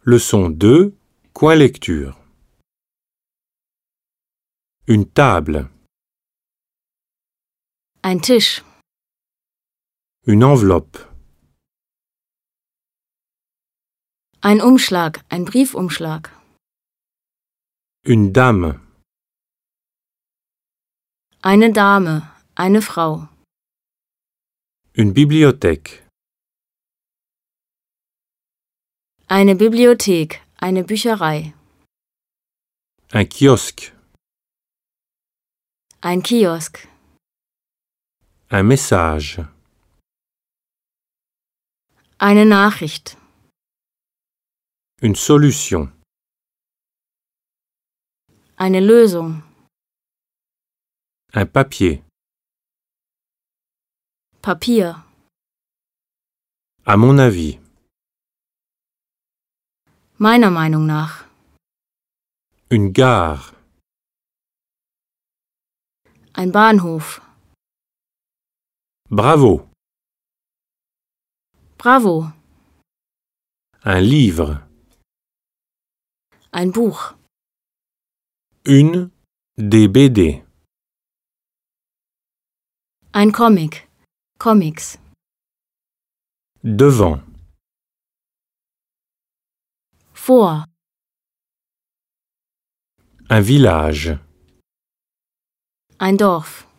Leçon 2, coin lecture. Une table. Ein Tisch. Une enveloppe. Ein Umschlag, ein Briefumschlag. Une dame. Eine Dame, eine Frau. Une bibliothèque. Eine Bibliothek, eine Bücherei. Un kiosque. Ein Kiosk. Un message. Eine Nachricht. Une solution. Eine Lösung. Un papier. Papier. À mon avis. Meiner Meinung nach. Une gare. Ein Bahnhof. Bravo. Bravo. Un livre. Ein Buch. Une des BD. Ein Comic. Comics. Devant. Vor. Un village. Ein Dorf.